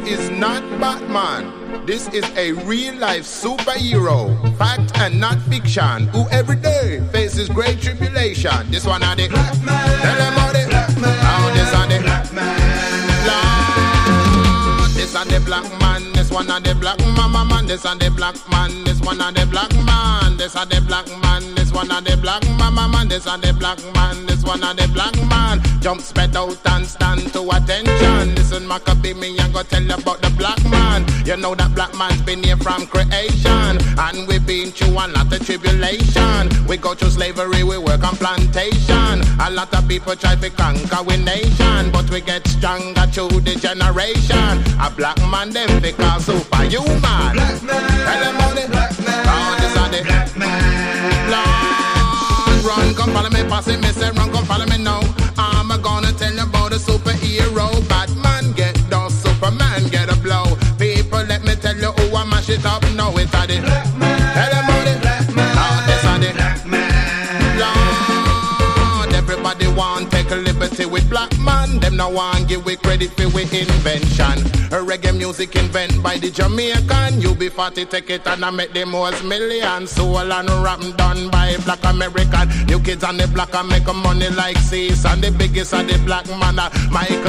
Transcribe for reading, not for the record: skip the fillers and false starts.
is not Batman. This is a real-life superhero, fact and not fiction, who every day faces great tribulation. This one are the black man. Tell them how the black man. How this are the black man. Lord, this are the black man. This one are the black mama man. This are the black man. This one are the black man. This are the black man. This one are the black mama man. This are the black man. This one are the black man. Jump spread out and stand to attention. Listen, Maccabee, me I go tell you about the black man. You know that black man's been here from creation, and we've been through a lot of tribulation. We go through slavery, we work on plantation. A lot of people try to conquer we nation, but we get stronger through the generation. A black man them because superhuman. Black man, tell them about the black man. Oh, this are the black man. Lord, run, come follow me, pass it, me say run, come follow me now. I'm gonna tell you about a superhero. Batman get dust, Superman get a blow. People, let me tell you who I mash it up now. It's a the black man. Tell them about the black man. Oh, this are the black man. Lord, everybody want take a liberty with black man. Them no want give we credit for we invention. A reggae music invented by the Jamaican. You be 40, take it and I make the most million. Soul and rap done by black American. You kids on the block and make money like Cease. And the biggest of the black man, Michael